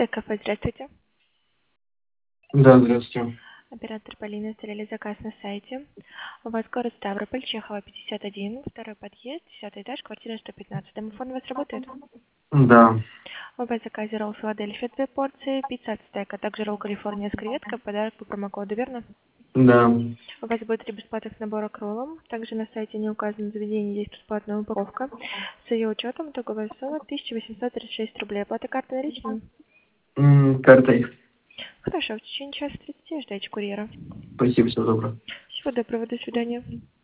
ТКФ, здравствуйте. Да, здравствуйте. Оператор Полина, оставили заказ на сайте. У вас город Ставрополь, Чехова, 51, второй подъезд, 10 этаж, квартира 115. Домофон у вас работает? Да. У вас в заказе ролл Филадельфия 2 порции, пицца от стейка, также ролл Калифорния с креветкой, подарок по промокоду, верно? Да. У вас будет 3 бесплатных набора к роллам. Также на сайте не указано заведение, есть бесплатная упаковка. С ее учетом итоговая сумма 1836 рублей. Оплата карты наличными? Картой. Хорошо, в течение часа 30 ждайте курьера. Спасибо, всего доброго. Всего доброго, до свидания.